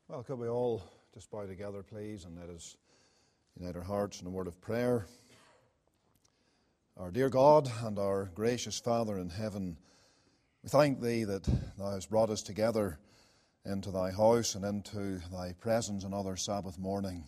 Well, could we all just bow together, please, and let us unite our hearts in a word of prayer. Our dear God and our gracious Father in heaven, we thank Thee that Thou hast brought us together into Thy house and into Thy presence another Sabbath morning.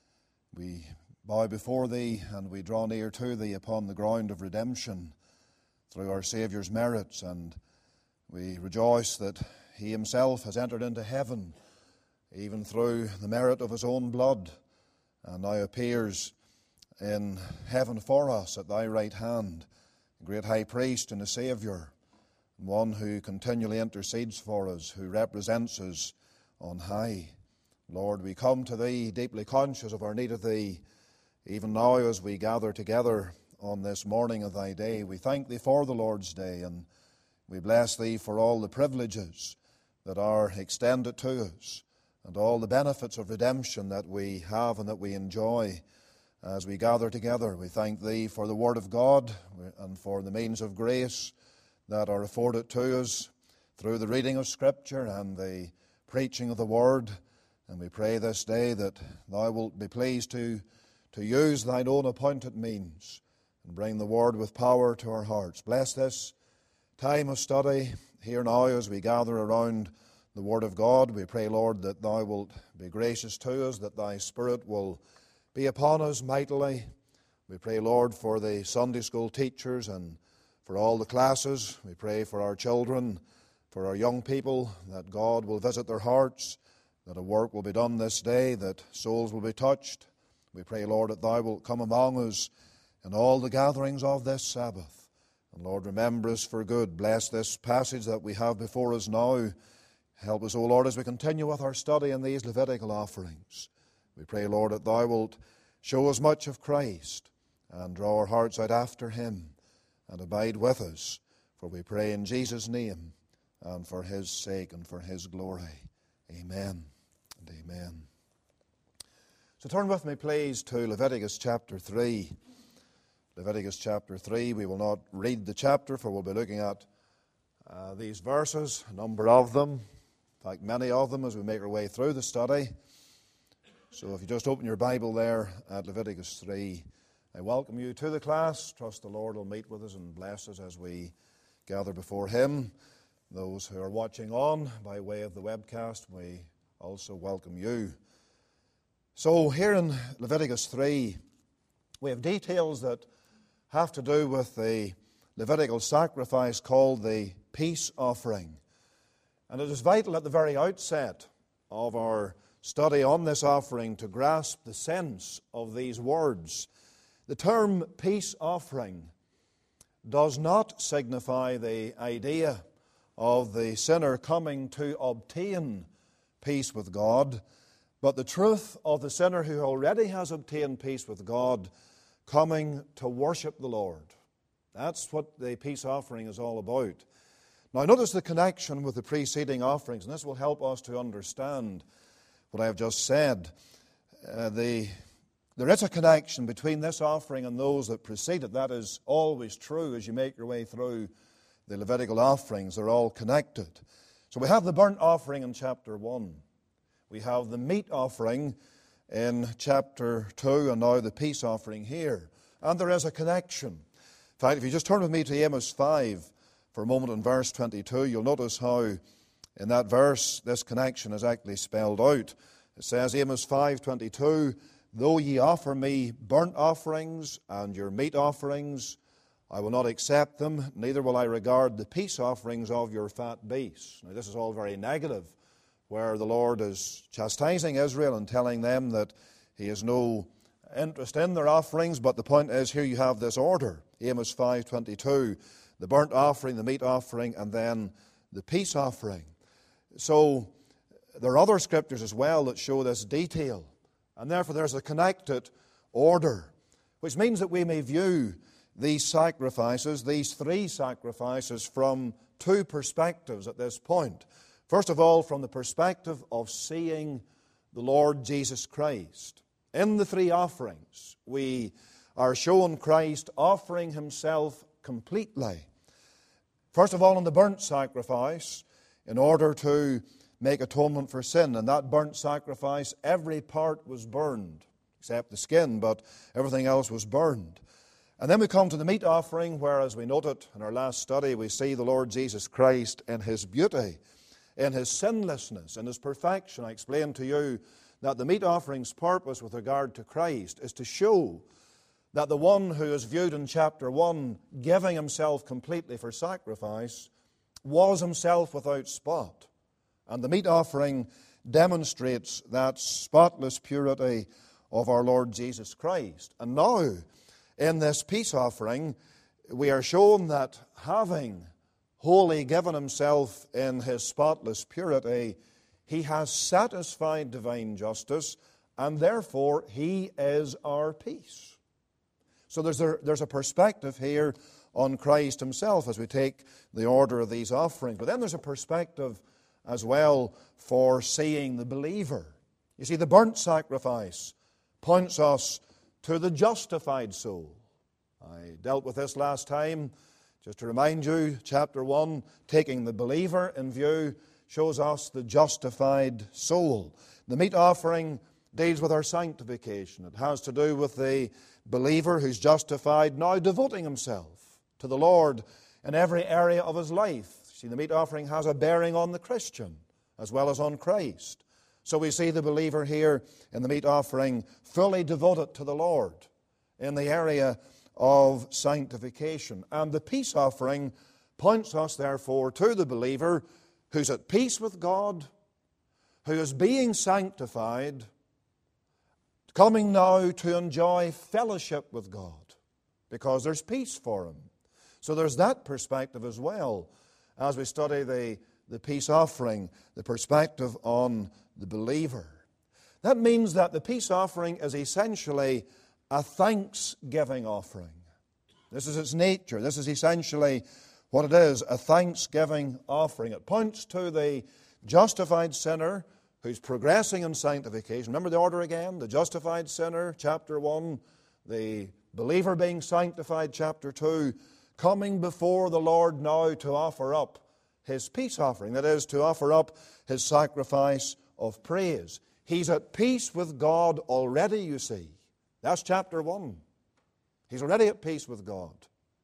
We bow before Thee and we draw near to Thee upon the ground of redemption through our Saviour's merits, and we rejoice that He Himself has entered into heaven even through the merit of His own blood, and now appears in heaven for us at Thy right hand, a great high priest and a Saviour, one who continually intercedes for us, who represents us on high. Lord, we come to Thee deeply conscious of our need of Thee, even now as we gather together on this morning of Thy day. We thank Thee for the Lord's Day, and we bless Thee for all the privileges that are extended to us, and all the benefits of redemption that we have and that we enjoy as we gather together. We thank Thee for the Word of God and for the means of grace that are afforded to us through the reading of Scripture and the preaching of the Word. And we pray this day that Thou wilt be pleased to use Thine own appointed means and bring the Word with power to our hearts. Bless this time of study here now as we gather around the Word of God. We pray, Lord, that Thou wilt be gracious to us, that Thy Spirit will be upon us mightily. We pray, Lord, for the Sunday school teachers and for all the classes. We pray for our children, for our young people, that God will visit their hearts, that a work will be done this day, that souls will be touched. We pray, Lord, that Thou wilt come among us in all the gatherings of this Sabbath. And Lord, remember us for good. Bless this passage that we have before us now. Help us, O Lord, as we continue with our study in these Levitical offerings. We pray, Lord, that Thou wilt show us much of Christ and draw our hearts out after Him and abide with us. For we pray in Jesus' name and for His sake and for His glory. Amen and amen. So turn with me, please, to Leviticus chapter 3. Leviticus chapter 3. We will not read the chapter, for we'll be looking at these verses, a number of them. In fact, many of them as we make our way through the study. So if you just open your Bible there at Leviticus 3, I welcome you to the class. Trust the Lord will meet with us and bless us as we gather before Him. Those who are watching on by way of the webcast, we also welcome you. So here in Leviticus 3, we have details that have to do with the Levitical sacrifice called the peace offering. And it is vital at the very outset of our study on this offering to grasp the sense of these words. The term peace offering does not signify the idea of the sinner coming to obtain peace with God, but the truth of the sinner who already has obtained peace with God coming to worship the Lord. That's what the peace offering is all about. Now notice the connection with the preceding offerings, and this will help us to understand what I have just said. There is a connection between this offering and those that precede it. That is always true as you make your way through the Levitical offerings. They're all connected. So we have the burnt offering in chapter 1. We have the meat offering in chapter 2, and now the peace offering here. And there is a connection. In fact, if you just turn with me to Amos 5 for a moment in verse 22, you'll notice how in that verse this connection is actually spelled out. It says, Amos 5:22, though ye offer me burnt offerings and your meat offerings, I will not accept them, neither will I regard the peace offerings of your fat beasts. Now this is all very negative, where the Lord is chastising Israel and telling them that He has no interest in their offerings, but the point is here you have this order, Amos 5:22, the burnt offering, the meat offering, and then the peace offering. So there are other scriptures as well that show this detail, and therefore there's a connected order, which means that we may view these sacrifices, these three sacrifices, from two perspectives at this point. First of all, from the perspective of seeing the Lord Jesus Christ. In the three offerings, we are shown Christ offering Himself completely. First of all, in the burnt sacrifice, in order to make atonement for sin. And that burnt sacrifice, every part was burned, except the skin, but everything else was burned. And then we come to the meat offering, where, as we noted in our last study, we see the Lord Jesus Christ in his beauty, in his sinlessness, in his perfection. I explained to you that the meat offering's purpose with regard to Christ is to show that the one who is viewed in chapter 1, giving himself completely for sacrifice, was himself without spot. And the meat offering demonstrates that spotless purity of our Lord Jesus Christ. And now, in this peace offering, we are shown that having wholly given himself in his spotless purity, he has satisfied divine justice, and therefore he is our peace. So there's a perspective here on Christ himself as we take the order of these offerings. But then there's a perspective as well for seeing the believer. You see, the burnt sacrifice points us to the justified soul. I dealt with this last time. Just to remind you, chapter 1, taking the believer in view, shows us the justified soul. The meat offering deals with our sanctification. It has to do with the believer who's justified, now devoting himself to the Lord in every area of his life. See, the meat offering has a bearing on the Christian as well as on Christ. So we see the believer here in the meat offering fully devoted to the Lord in the area of sanctification. And the peace offering points us, therefore, to the believer who's at peace with God, who is being sanctified, coming now to enjoy fellowship with God, because there's peace for him. So there's that perspective as well, as we study the peace offering, the perspective on the believer. That means that the peace offering is essentially a thanksgiving offering. This is its nature. This is essentially what it is, a thanksgiving offering. It points to the justified sinner who's progressing in sanctification. Remember the order again? The justified sinner, chapter 1, the believer being sanctified, chapter 2, coming before the Lord now to offer up his peace offering, that is, to offer up his sacrifice of praise. He's at peace with God already, you see. That's chapter 1. He's already at peace with God.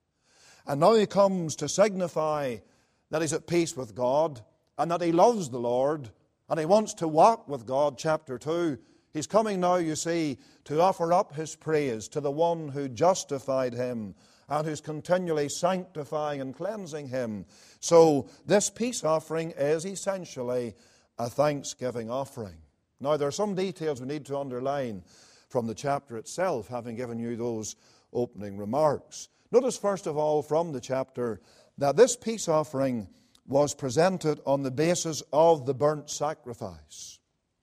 And now he comes to signify that he's at peace with God and that he loves the Lord and he wants to walk with God, chapter 2. He's coming now, you see, to offer up his praise to the one who justified him and who's continually sanctifying and cleansing him. So this peace offering is essentially a thanksgiving offering. Now, there are some details we need to underline from the chapter itself, having given you those opening remarks. Notice, first of all, from the chapter, that this peace offering was presented on the basis of the burnt sacrifice.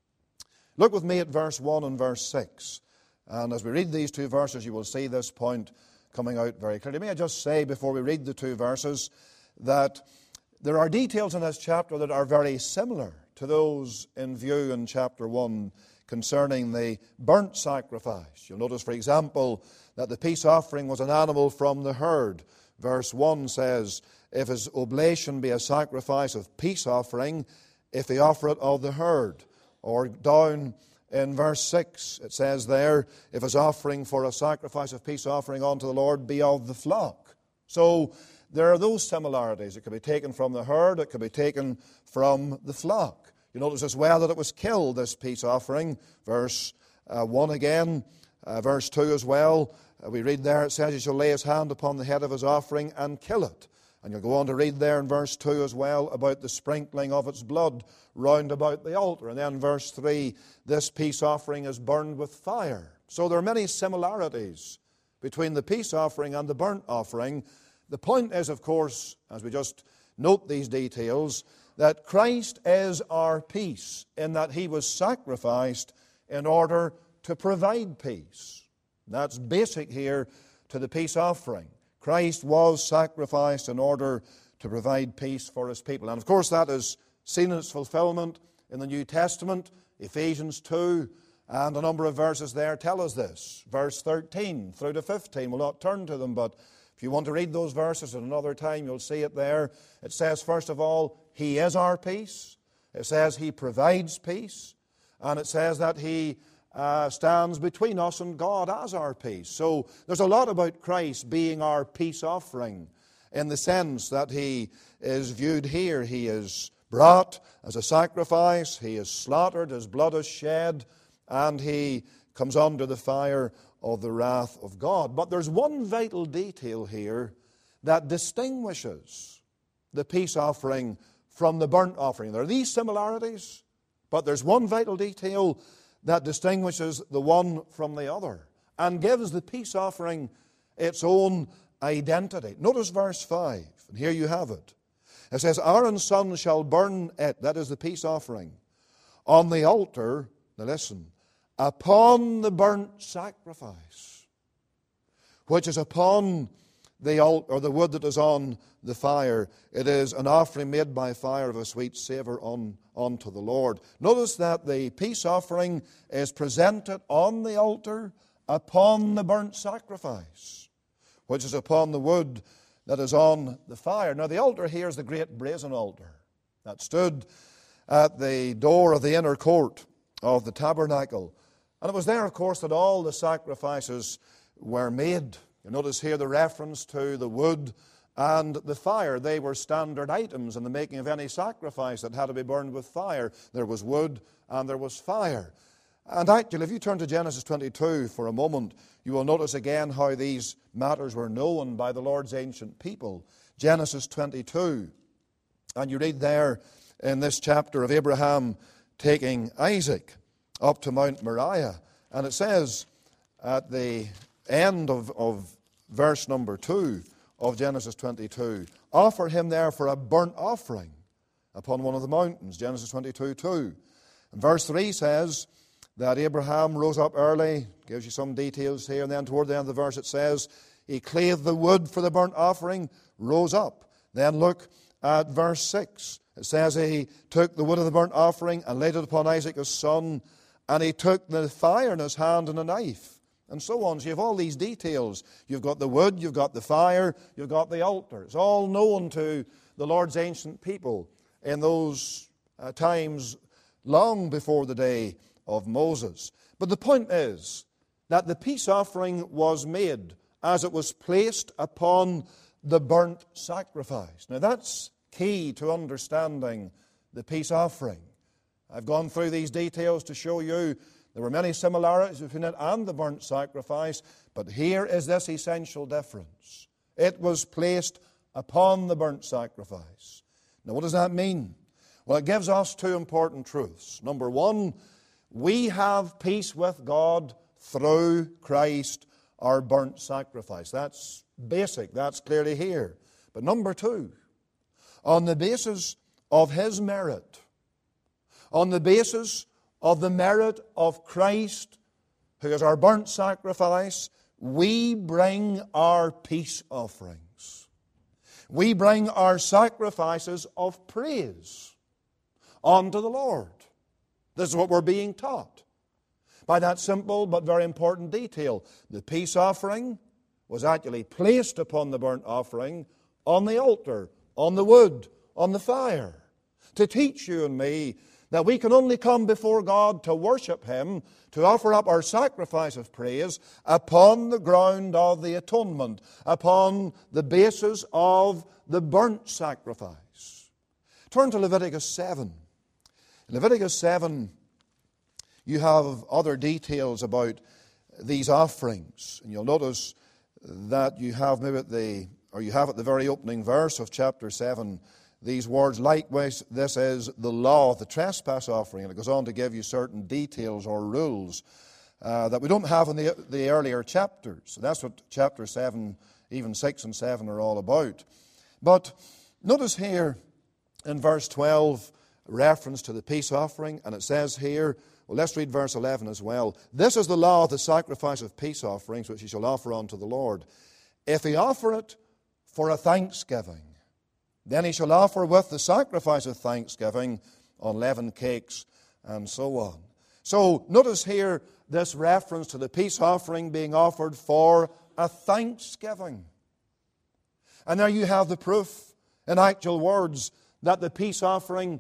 Look with me at verse 1 and verse 6. And as we read these two verses, you will see this point coming out very clearly. May I just say, before we read the two verses, that there are details in this chapter that are very similar to those in view in chapter 1 concerning the burnt sacrifice. You'll notice, for example, that the peace offering was an animal from the herd. Verse 1 says, if his oblation be a sacrifice of peace offering, if he offer it of the herd. Or down in verse 6, it says there, if his offering for a sacrifice of peace offering unto the Lord be of the flock. So there are those similarities. It could be taken from the herd, it could be taken from the flock. You notice as well that it was killed, this peace offering. Verse 1 again, verse 2 as well. We read there, it says, he shall lay his hand upon the head of his offering and kill it. And you'll go on to read there in verse 2 as well about the sprinkling of its blood round about the altar. And then verse 3, this peace offering is burned with fire. So there are many similarities between the peace offering and the burnt offering. The point is, of course, as we just note these details, that Christ is our peace in that he was sacrificed in order to provide peace. That's basic here to the peace offering. Christ was sacrificed in order to provide peace for his people. And of course that is seen in its fulfillment in the New Testament. Ephesians 2 and a number of verses there tell us this. Verse 13 through to 15. We'll not turn to them, but if you want to read those verses at another time, you'll see it there. It says, first of all, he is our peace. It says He provides peace, and it says that He stands between us and God as our peace. So there's a lot about Christ being our peace offering, in the sense that He is viewed here. He is brought as a sacrifice, He is slaughtered, His blood is shed, and He comes under the fire of the wrath of God. But there's one vital detail here that distinguishes the peace offering from the burnt offering. There are these similarities, but there's one vital detail that distinguishes the one from the other and gives the peace offering its own identity. Notice verse 5, and here you have it. It says, Aaron's son shall burn it, that is the peace offering, on the altar, now listen, upon the burnt sacrifice, which is upon the altar, or the wood that is on the fire. It is an offering made by fire of a sweet savour unto the Lord. Notice that the peace offering is presented on the altar upon the burnt sacrifice, which is upon the wood that is on the fire. Now the altar here is the great brazen altar that stood at the door of the inner court of the tabernacle. And it was there, of course, that all the sacrifices were made. You notice here the reference to the wood and the fire. They were standard items in the making of any sacrifice that had to be burned with fire. There was wood and there was fire. And actually, if you turn to Genesis 22 for a moment, you will notice again how these matters were known by the Lord's ancient people. Genesis 22. And you read there in this chapter of Abraham taking Isaac up to Mount Moriah. And it says at the end of verse number 2 of Genesis 22, offer him there for a burnt offering upon one of the mountains. Genesis 22:2. And verse 3 says that Abraham rose up early, gives you some details here, and then toward the end of the verse it says, he clave the wood for the burnt offering, rose up. Then look at verse 6. It says he took the wood of the burnt offering and laid it upon Isaac his son, and he took the fire in his hand and a knife, and so on. So you have all these details. You've got the wood, you've got the fire, you've got the altar. It's all known to the Lord's ancient people in those times long before the day of Moses. But the point is that the peace offering was made as it was placed upon the burnt sacrifice. Now that's key to understanding the peace offering. I've gone through these details to show you there were many similarities between it and the burnt sacrifice, but here is this essential difference. It was placed upon the burnt sacrifice. Now what does that mean? Well, it gives us two important truths. Number one, we have peace with God through Christ, our burnt sacrifice. That's basic. That's clearly here. But number two, on the basis of His merit, on the basis of the merit of Christ, who is our burnt sacrifice, we bring our peace offerings. We bring our sacrifices of praise unto the Lord. This is what we're being taught by that simple but very important detail. The peace offering was actually placed upon the burnt offering on the altar, on the wood, on the fire, to teach you and me that we can only come before God to worship Him, to offer up our sacrifice of praise upon the ground of the atonement, upon the basis of the burnt sacrifice. Turn to Leviticus 7. In Leviticus 7, you have other details about these offerings. And you'll notice that you have maybe at the very opening verse of chapter 7, these words, likewise, this is the law of the trespass offering. And it goes on to give you certain details or rules that we don't have in the earlier chapters. So that's what chapter 7, even 6 and 7 are all about. But notice here in verse 12, reference to the peace offering, and it says here, well, let's read verse 11 as well. This is the law of the sacrifice of peace offerings, which he shall offer unto the Lord. If he offer it for a thanksgiving, then he shall offer with the sacrifice of thanksgiving unleavened cakes, and so on. So notice here this reference to the peace offering being offered for a thanksgiving. And there you have the proof in actual words that the peace offering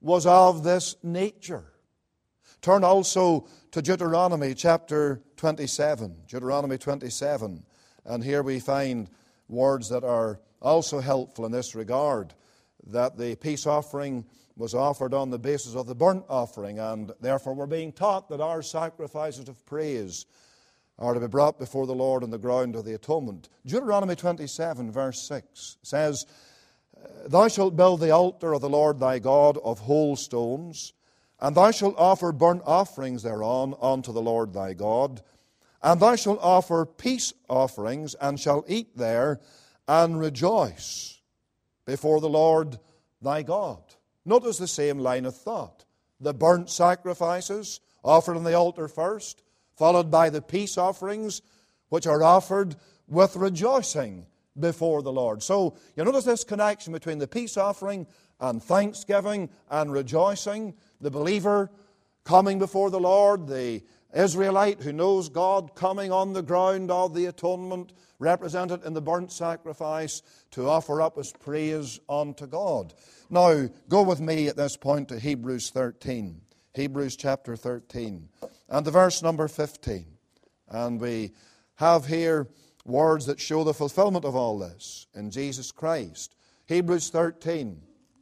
was of this nature. Turn also to Deuteronomy chapter 27. Deuteronomy 27. And here we find words that are also helpful in this regard, that the peace offering was offered on the basis of the burnt offering, and therefore we're being taught that our sacrifices of praise are to be brought before the Lord on the ground of the atonement. Deuteronomy 27, verse 6 says, Thou shalt build the altar of the Lord thy God of whole stones, and thou shalt offer burnt offerings thereon unto the Lord thy God, and thou shalt offer peace offerings, and shalt eat there, and rejoice before the Lord thy God. Notice the same line of thought. The burnt sacrifices offered on the altar first, followed by the peace offerings, which are offered with rejoicing before the Lord. So you notice this connection between the peace offering and thanksgiving and rejoicing. The believer coming before the Lord, the Israelite who knows God coming on the ground of the atonement, represented in the burnt sacrifice, to offer up his praise unto God. Now, go with me at this point to Hebrews 13. Hebrews chapter 13. And the verse number 15. And we have here words that show the fulfillment of all this in Jesus Christ. Hebrews 13.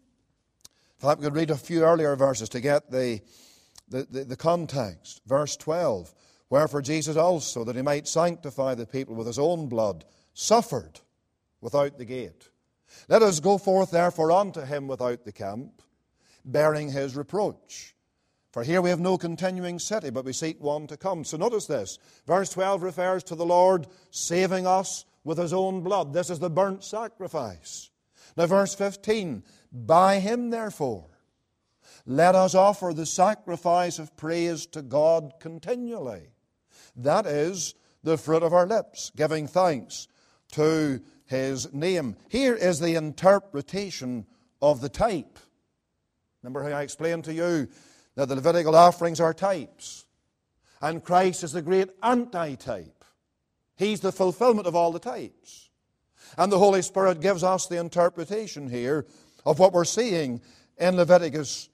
If I could read a few earlier verses to get the context. Verse 12. Wherefore Jesus also, that he might sanctify the people with his own blood, suffered without the gate. Let us go forth therefore unto him without the camp, bearing his reproach. For here we have no continuing city, but we seek one to come. So notice this. Verse 12 refers to the Lord saving us with his own blood. This is the burnt sacrifice. Now verse 15, by him therefore, let us offer the sacrifice of praise to God continually. That is the fruit of our lips, giving thanks to his name. Here is the interpretation of the type. Remember how I explained to you that the Levitical offerings are types, and Christ is the great anti-type. He's the fulfillment of all the types. And the Holy Spirit gives us the interpretation here of what we're seeing in Leviticus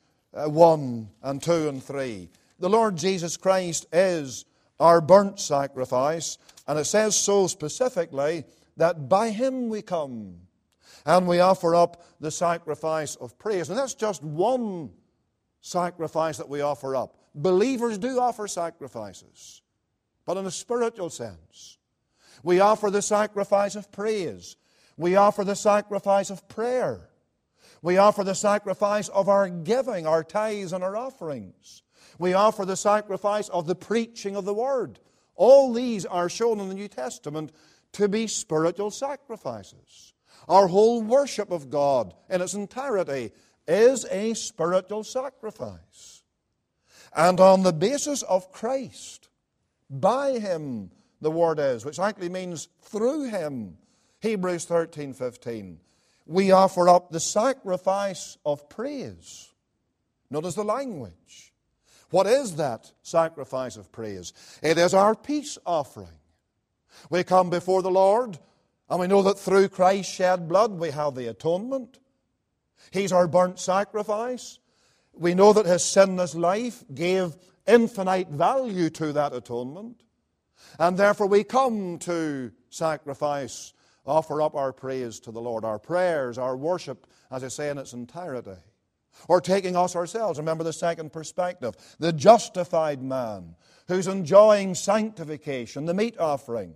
1 and 2 and 3. The Lord Jesus Christ is our burnt sacrifice, and it says so specifically that by him we come and we offer up the sacrifice of praise. And that's just one sacrifice that we offer up. Believers do offer sacrifices, but in a spiritual sense. We offer the sacrifice of praise. We offer the sacrifice of prayer. We offer the sacrifice of our giving, our tithes and our offerings. We offer the sacrifice of the preaching of the Word. All these are shown in the New Testament to be spiritual sacrifices. Our whole worship of God in its entirety is a spiritual sacrifice. And on the basis of Christ, by him, the word is, which actually means through him, Hebrews 13:15, we offer up the sacrifice of praise. Notice the language. What is that sacrifice of praise? It is our peace offering. We come before the Lord, and we know that through Christ's shed blood we have the atonement. He's our burnt sacrifice. We know that his sinless life gave infinite value to that atonement. And therefore we come to sacrifice, offer up our praise to the Lord, our prayers, our worship, as I say, in its entirety. Or taking us ourselves, remember the second perspective, the justified man who's enjoying sanctification, the meat offering.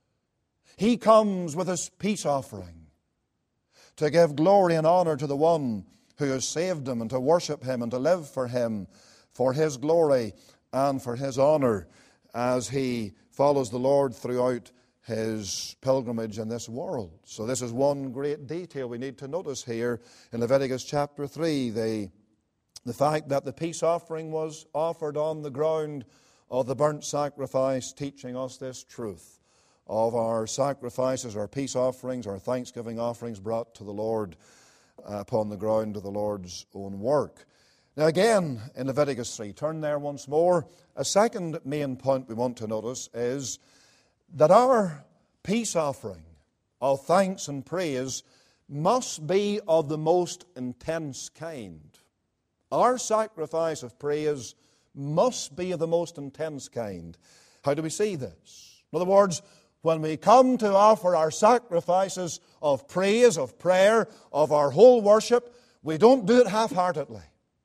He comes with his peace offering to give glory and honor to the one who has saved him, and to worship him and to live for him, for his glory and for his honor, as he follows the Lord throughout his pilgrimage in this world. So this is one great detail we need to notice here in Leviticus chapter 3, the fact that the peace offering was offered on the ground of the burnt sacrifice, teaching us this truth of our sacrifices, our peace offerings, our thanksgiving offerings brought to the Lord upon the ground of the Lord's own work. Now again, in Leviticus 3, turn there once more. A second main point we want to notice is that our peace offering of thanks and praise must be of the most intense kind. Our sacrifice of praise must be of the most intense kind. How do we see this? In other words, when we come to offer our sacrifices of praise, of prayer, of our whole worship, we don't do it half-heartedly.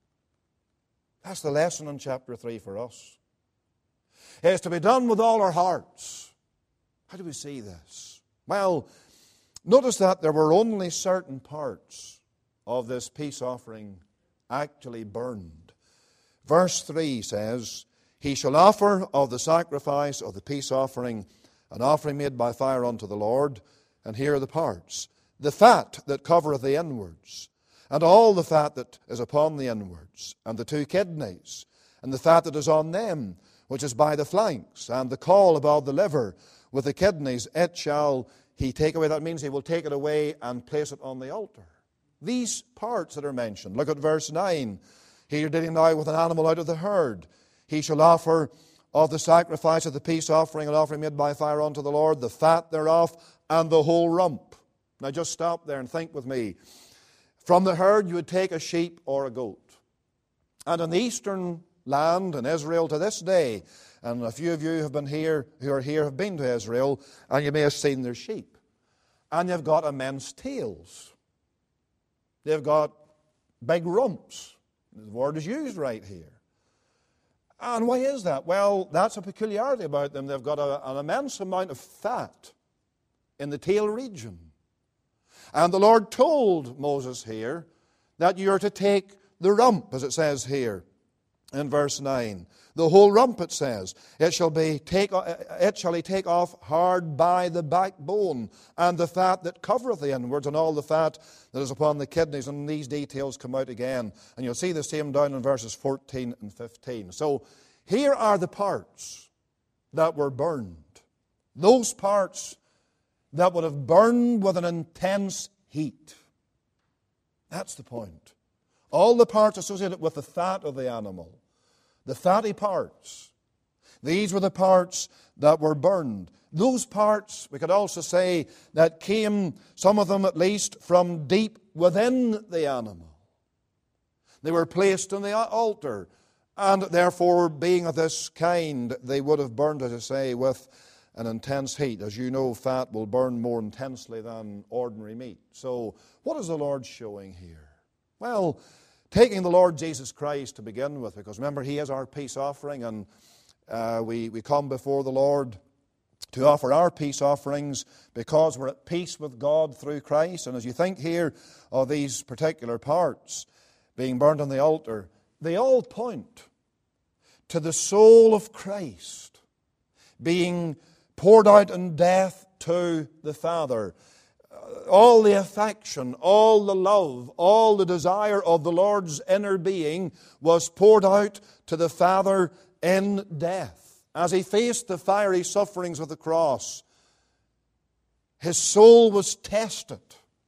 That's the lesson in chapter 3 for us. It is to be done with all our hearts. How do we see this? Well, notice that there were only certain parts of this peace offering actually burned. Verse 3 says, He shall offer of the sacrifice of the peace offering an offering made by fire unto the Lord. And here are the parts. The fat that covereth the inwards, and all the fat that is upon the inwards, and the 2 kidneys, and the fat that is on them, which is by the flanks, and the caul above the liver, with the kidneys, it shall he take away. That means he will take it away and place it on the altar. These parts that are mentioned. Look at verse 9. Here dealing now with an animal out of the herd. He shall offer of the sacrifice of the peace offering, an offering made by fire unto the Lord, the fat thereof, and the whole rump. Now just stop there and think with me. From the herd you would take a sheep or a goat. And in the eastern land, in Israel to this day, and a few of you have been here, who are here, have been to Israel, and you may have seen their sheep. And they've got immense tails. They've got big rumps. The word is used right here. And why is that? Well, that's a peculiarity about them. They've got an immense amount of fat in the tail region. And the Lord told Moses here that you are to take the rump, as it says here in verse 9. The whole rump, it says, it shall he take off hard by the backbone, and the fat that covereth the inwards, and all the fat that is upon the kidneys. And these details come out again. And you'll see the same down in verses 14 and 15. So here are the parts that were burned. Those parts that would have burned with an intense heat. That's the point. All the parts associated with the fat of the animal. The fatty parts. These were the parts that were burned. Those parts, we could also say, that came, some of them at least, from deep within the animal. They were placed on the altar, and therefore, being of this kind, they would have burned, as I say, with an intense heat. As you know, fat will burn more intensely than ordinary meat. So, what is the Lord showing here? Well, taking the Lord Jesus Christ to begin with, because remember, He is our peace offering, and we come before the Lord to offer our peace offerings because we're at peace with God through Christ. And as you think here of these particular parts being burned on the altar, they all point to the soul of Christ being poured out in death to the Father. All the affection, all the love, all the desire of the Lord's inner being was poured out to the Father in death. As He faced the fiery sufferings of the cross, His soul was tested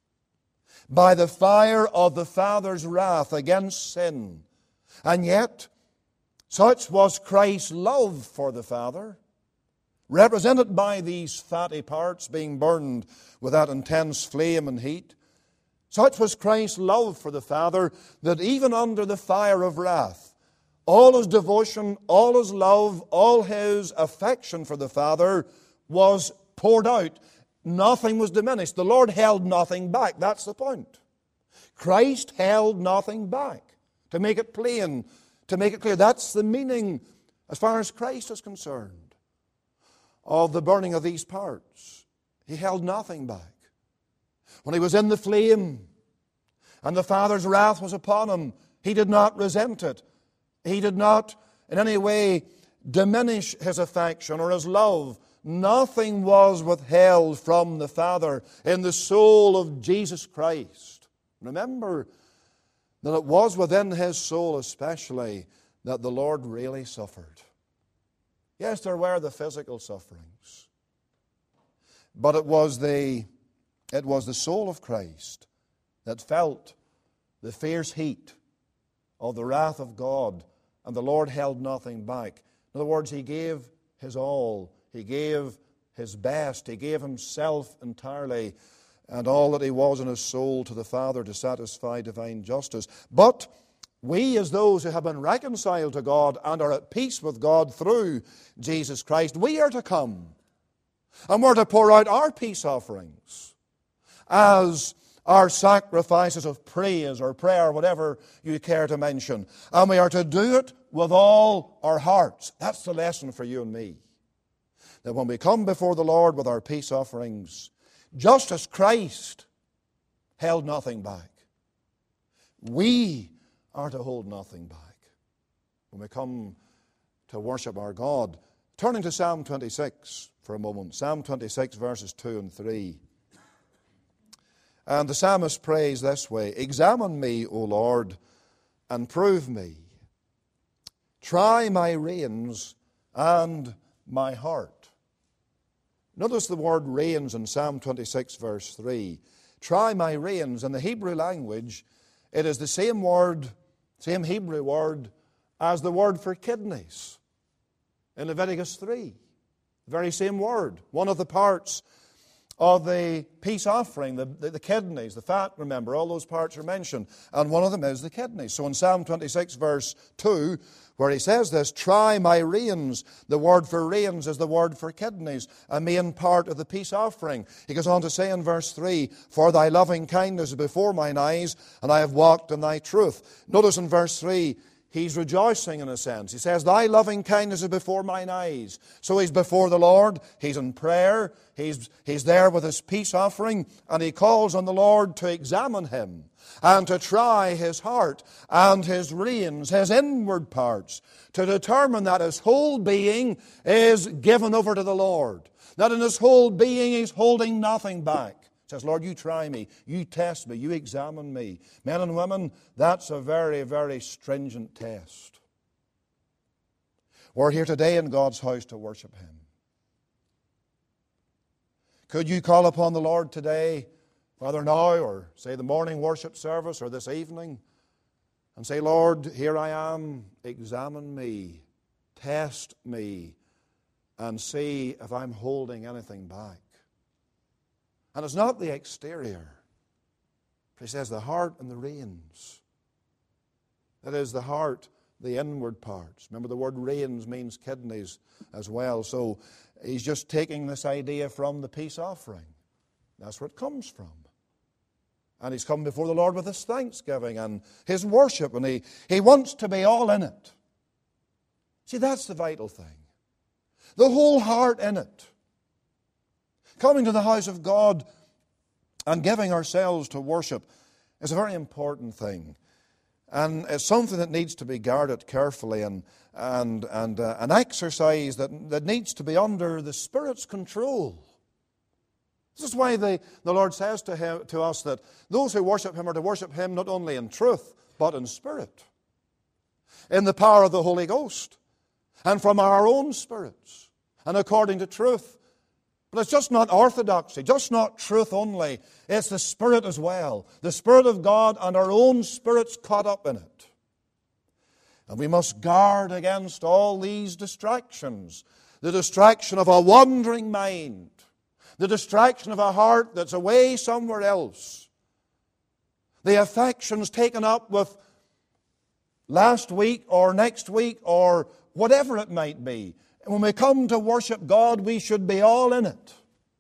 by the fire of the Father's wrath against sin. And yet, such was Christ's love for the Father, represented by these fatty parts being burned with that intense flame and heat. Such was Christ's love for the Father that even under the fire of wrath, all His devotion, all His love, all His affection for the Father was poured out. Nothing was diminished. The Lord held nothing back. That's the point. Christ held nothing back. To make it plain, to make it clear, that's the meaning, as far as Christ is concerned, of the burning of these parts. He held nothing back. When He was in the flame and the Father's wrath was upon Him, He did not resent it. He did not in any way diminish His affection or His love. Nothing was withheld from the Father in the soul of Jesus Christ. Remember that it was within His soul especially that the Lord really suffered. Yes, there were the physical sufferings, but it was the soul of Christ that felt the fierce heat of the wrath of God, and the Lord held nothing back. In other words, He gave His all. He gave His best. He gave Himself entirely and all that He was in His soul to the Father to satisfy divine justice. But We, as those who have been reconciled to God and are at peace with God through Jesus Christ, we are to come and we're to pour out our peace offerings as our sacrifices of praise or prayer, whatever you care to mention. And we are to do it with all our hearts. That's the lesson for you and me. That when we come before the Lord with our peace offerings, just as Christ held nothing back, we are to hold nothing back when we come to worship our God. Turning to Psalm 26 for a moment. Psalm 26 verses 2 and 3. And the psalmist prays this way: Examine me, O Lord, and prove me. Try my reins and my heart. Notice the word reins in Psalm 26 verse 3. Try my reins. In the Hebrew language, it is the same word, same Hebrew word, as the word for kidneys in Leviticus 3. The very same word. One of the parts of the peace offering, the kidneys, the fat, remember, all those parts are mentioned. And one of them is the kidneys. So in Psalm 26 verse 2, where he says this, try my reins, the word for reins is the word for kidneys, a main part of the peace offering. He goes on to say in verse 3, for thy loving kindness is before mine eyes, and I have walked in thy truth. Notice in verse 3, he's rejoicing in a sense. He says, thy loving kindness is before mine eyes. So he's before the Lord, he's in prayer, he's there with his peace offering, and he calls on the Lord to examine him and to try his heart and his reins, his inward parts, to determine that his whole being is given over to the Lord. That in his whole being he's holding nothing back. He says, Lord, you try me, you test me, you examine me. Men and women, that's a very, very stringent test. We're here today in God's house to worship him. Could you call upon the Lord today, whether now or, say, the morning worship service or this evening, and say, Lord, here I am, examine me, test me, and see if I'm holding anything back. And it's not the exterior. He says the heart and the reins. That is the heart, the inward parts. Remember the word reins means kidneys as well. So he's just taking this idea from the peace offering. That's where it comes from. And he's come before the Lord with his thanksgiving and his worship, and he wants to be all in it. See, that's the vital thing. The whole heart in it. Coming to the house of God and giving ourselves to worship is a very important thing. And it's something that needs to be guarded carefully and an exercise that needs to be under the Spirit's control. This is why the Lord says to us that those who worship him are to worship him not only in truth, but in spirit, in the power of the Holy Ghost, and from our own spirits, and according to truth. But it's just not orthodoxy, just not truth only. It's the Spirit as well. The Spirit of God and our own spirits caught up in it. And we must guard against all these distractions. The distraction of a wandering mind. The distraction of a heart that's away somewhere else. The affections taken up with last week or next week or whatever it might be. When we come to worship God, we should be all in it.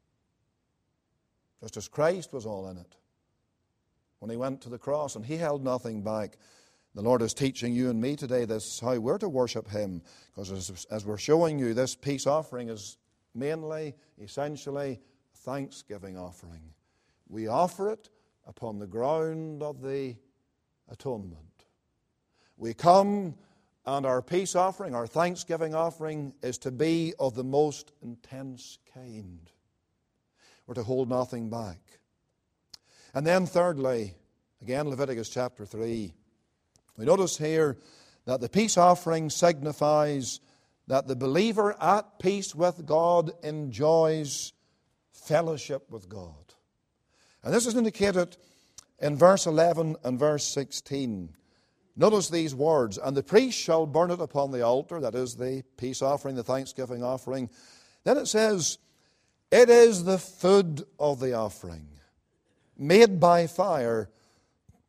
Just as Christ was all in it when he went to the cross and he held nothing back. The Lord is teaching you and me today this, how we're to worship him. Because as we're showing you, this peace offering is mainly, essentially, a thanksgiving offering. We offer it upon the ground of the atonement. We come, and our peace offering, our thanksgiving offering, is to be of the most intense kind. We're to hold nothing back. And then thirdly, again Leviticus chapter 3, we notice here that the peace offering signifies that the believer at peace with God enjoys fellowship with God. And this is indicated in verse 11 and verse 16. Notice these words, and the priest shall burn it upon the altar, that is the peace offering, the thanksgiving offering. Then it says, it is the food of the offering, made by fire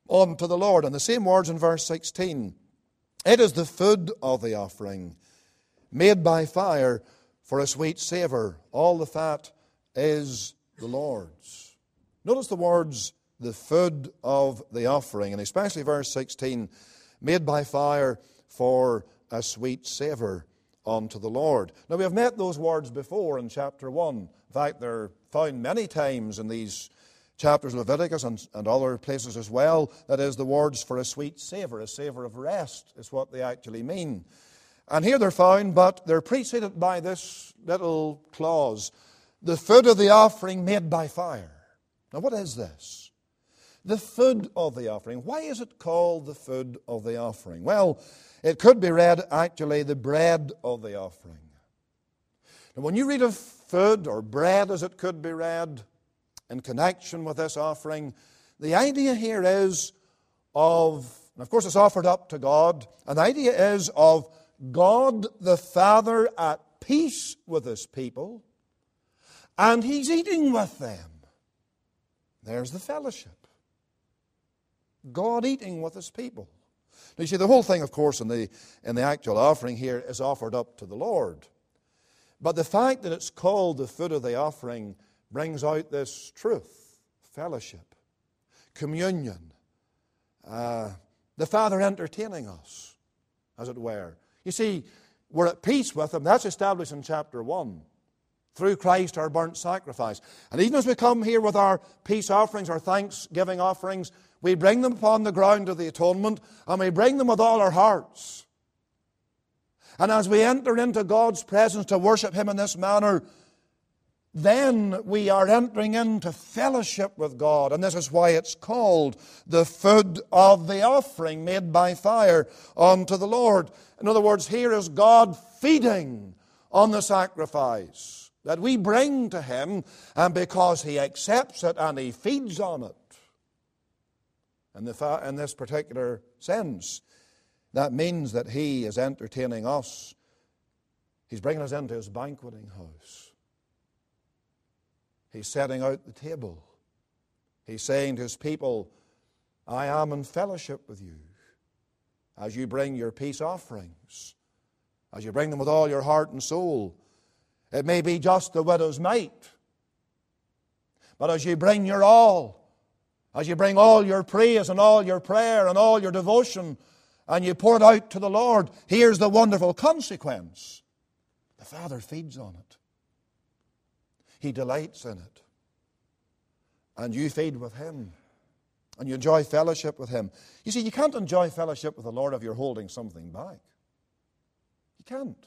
unto the Lord. And the same words in verse 16. It is the food of the offering, made by fire for a sweet savour. All the fat is the Lord's. Notice the words, the food of the offering, and especially verse 16, made by fire for a sweet savour unto the Lord. Now, we have met those words before in chapter 1. In fact, they're found many times in these chapters of Leviticus and other places as well. That is, the words for a sweet savour of rest is what they actually mean. And here they're found, but they're preceded by this little clause, the food of the offering made by fire. Now, what is this? The food of the offering. Why is it called the food of the offering? Well, it could be read, actually, the bread of the offering. Now, when you read of food, or bread as it could be read, in connection with this offering, the idea here is of, and of course it's offered up to God, and the idea is of God the Father at peace with His people, and He's eating with them. There's the fellowship. God eating with His people. Now you see, the whole thing, of course, in the actual offering here is offered up to the Lord. But the fact that it's called the food of the offering brings out this truth, fellowship, communion, the Father entertaining us, as it were. You see, we're at peace with Him. That's established in chapter 1. Through Christ, our burnt sacrifice. And even as we come here with our peace offerings, our thanksgiving offerings, we bring them upon the ground of the atonement, and we bring them with all our hearts. And as we enter into God's presence to worship Him in this manner, then we are entering into fellowship with God. And this is why it's called the food of the offering made by fire unto the Lord. In other words, here is God feeding on the sacrifice that we bring to Him, and because He accepts it and He feeds on it, in this particular sense, that means that He is entertaining us. He's bringing us into His banqueting house. He's setting out the table. He's saying to His people, I am in fellowship with you as you bring your peace offerings, as you bring them with all your heart and soul. It may be just the widow's mite, but as you bring your all, as you bring all your praise and all your prayer and all your devotion, and you pour it out to the Lord, here's the wonderful consequence. The Father feeds on it. He delights in it. And you feed with Him. And you enjoy fellowship with Him. You see, you can't enjoy fellowship with the Lord if you're holding something back. You can't.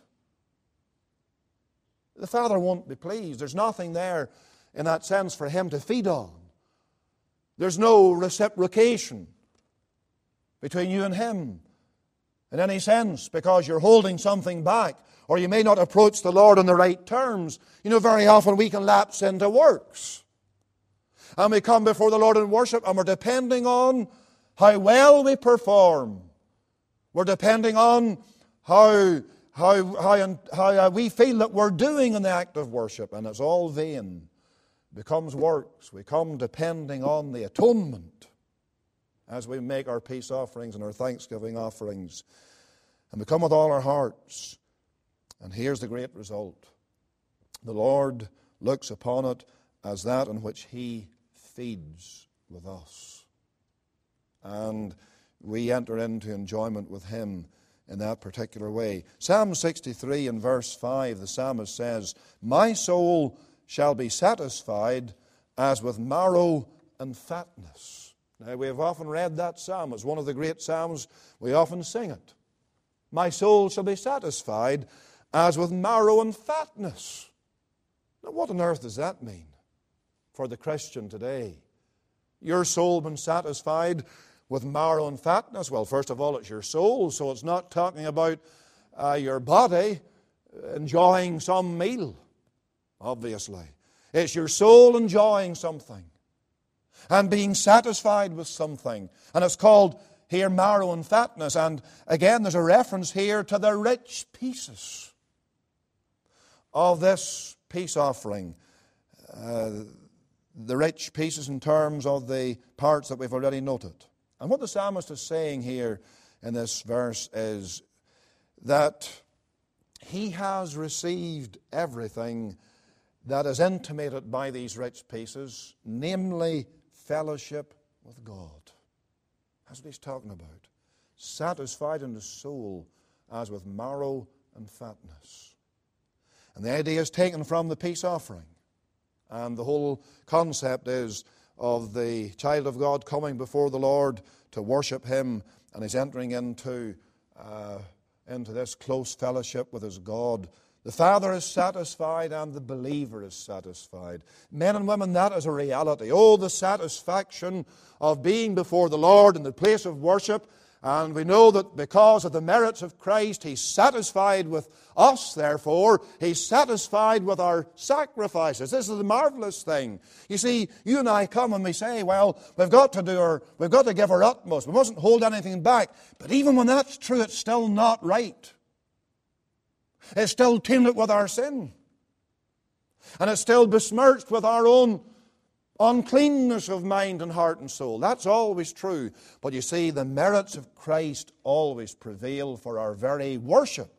The Father won't be pleased. There's nothing there in that sense for Him to feed on. There's no reciprocation between you and Him in any sense, because you're holding something back, or you may not approach the Lord on the right terms. You know, very often we can lapse into works. And we come before the Lord in worship, and we're depending on how well we perform. We're depending on how we feel that we're doing in the act of worship, and it's all vain. It becomes works. We come depending on the atonement as we make our peace offerings and our thanksgiving offerings. And we come with all our hearts. And here's the great result. The Lord looks upon it as that in which He feeds with us. And we enter into enjoyment with Him in that particular way. Psalm 63 and verse 5, the psalmist says, My soul shall be satisfied as with marrow and fatness. Now, we have often read that psalm. It's one of the great psalms. We often sing it. My soul shall be satisfied as with marrow and fatness. Now, what on earth does that mean for the Christian today? Your soul been satisfied with marrow and fatness? Well, first of all, it's your soul, so it's not talking about your body enjoying some meal, obviously. It's your soul enjoying something and being satisfied with something. And it's called here marrow and fatness. And again, there's a reference here to the rich pieces of this peace offering. The rich pieces in terms of the parts that we've already noted. And what the psalmist is saying here in this verse is that he has received everything that is intimated by these rich pieces, namely fellowship with God. That's what he's talking about. Satisfied in the soul as with marrow and fatness. And the idea is taken from the peace offering. And the whole concept is of the child of God coming before the Lord to worship him, and he's entering into this close fellowship with his God. The Father is satisfied and the believer is satisfied. Men and women, that is a reality. Oh, the satisfaction of being before the Lord in the place of worship. And we know that because of the merits of Christ, he's satisfied with us, therefore. He's satisfied with our sacrifices. This is the marvelous thing. You see, you and I come and we say, well, we've got to give our utmost. We mustn't hold anything back. But even when that's true, it's still not right. It's still tainted with our sin. And it's still besmirched with our own uncleanness of mind and heart and soul. That's always true. But you see, the merits of Christ always prevail for our very worship.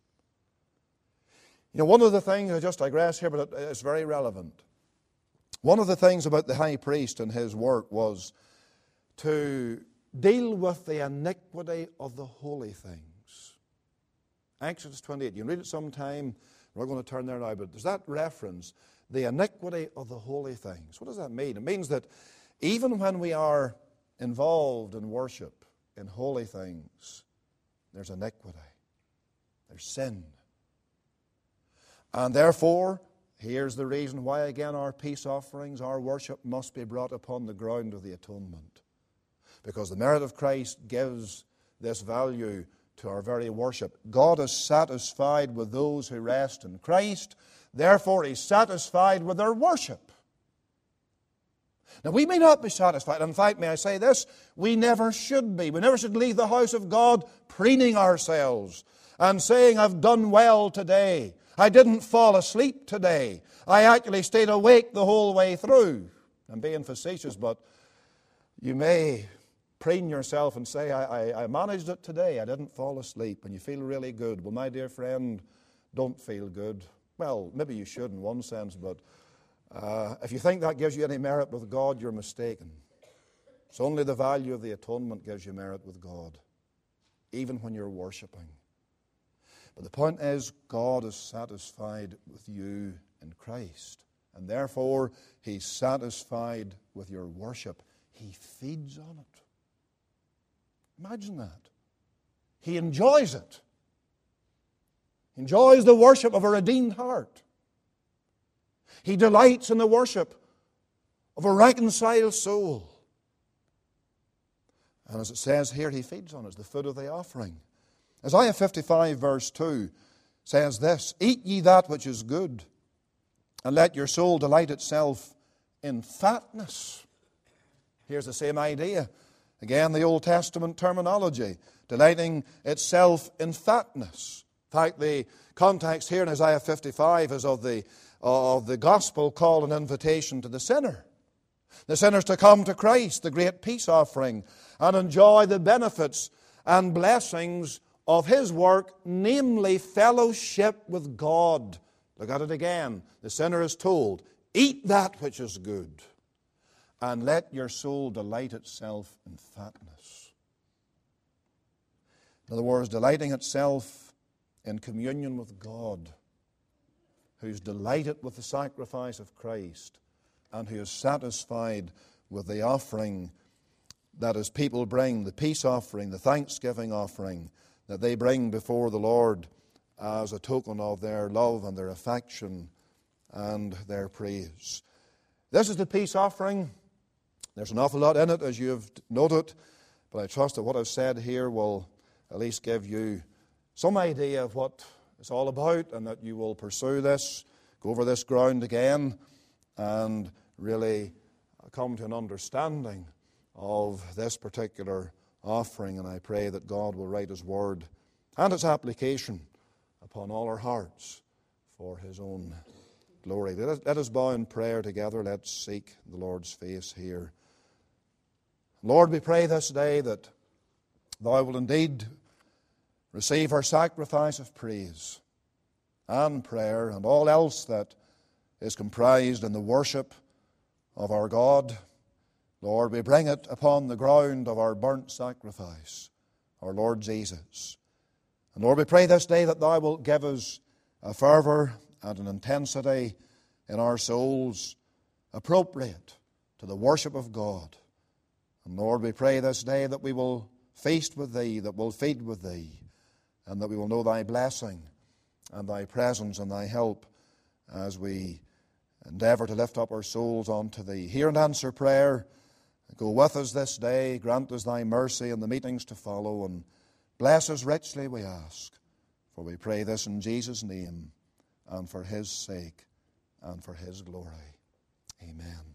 You know, one of the things, I just digress here, but it's very relevant. One of the things about the high priest and his work was to deal with the iniquity of the holy things. Exodus 28, you can read it sometime. We're not going to turn there now, but there's that reference. The iniquity of the holy things. What does that mean? It means that even when we are involved in worship, in holy things, there's iniquity. There's sin. And therefore, here's the reason why, again, our peace offerings, our worship must be brought upon the ground of the atonement. Because the merit of Christ gives this value to our very worship. God is satisfied with those who rest in Christ. Therefore, he's satisfied with their worship. Now, we may not be satisfied. In fact, may I say this? We never should be. We never should leave the house of God preening ourselves and saying, I've done well today. I didn't fall asleep today. I actually stayed awake the whole way through. I'm being facetious, but you may preen yourself and say, I managed it today. I didn't fall asleep. And you feel really good. Well, my dear friend, don't feel good. Well, maybe you should in one sense, but if you think that gives you any merit with God, you're mistaken. It's only the value of the atonement gives you merit with God, even when you're worshiping. But the point is, God is satisfied with you in Christ, and therefore he's satisfied with your worship. He feeds on it. Imagine that. He enjoys it. He enjoys the worship of a redeemed heart. He delights in the worship of a reconciled soul. And as it says here, he feeds on it. It's the food of the offering. Isaiah 55 verse 2 says this, Eat ye that which is good, and let your soul delight itself in fatness. Here's the same idea. Again, the Old Testament terminology, delighting itself in fatness. In fact, the context here in Isaiah 55 is of the gospel call and invitation to the sinner. The sinners to come to Christ, the great peace offering, and enjoy the benefits and blessings of his work, namely fellowship with God. Look at it again. The sinner is told, eat that which is good, and let your soul delight itself in fatness. In other words, delighting itself in communion with God, who's delighted with the sacrifice of Christ, and who is satisfied with the offering that his people bring, the peace offering, the thanksgiving offering, that they bring before the Lord as a token of their love and their affection and their praise. This is the peace offering. There's an awful lot in it, as you have noted, but I trust that what I've said here will at least give you some idea of what it's all about, and that you will pursue this, go over this ground again, and really come to an understanding of this particular offering. And I pray that God will write his word and its application upon all our hearts for his own glory. Let us bow in prayer together. Let's seek the Lord's face here. Lord, we pray this day that Thou will indeed receive our sacrifice of praise and prayer and all else that is comprised in the worship of our God. Lord, we bring it upon the ground of our burnt sacrifice, our Lord Jesus. And Lord, we pray this day that Thou wilt give us a fervour and an intensity in our souls appropriate to the worship of God. And Lord, we pray this day that we will feast with Thee, that we'll feed with Thee, and that we will know Thy blessing and Thy presence and Thy help as we endeavour to lift up our souls unto Thee. Hear and answer prayer. Go with us this day. Grant us Thy mercy in the meetings to follow, and bless us richly, we ask. For we pray this in Jesus' name, and for His sake, and for His glory. Amen.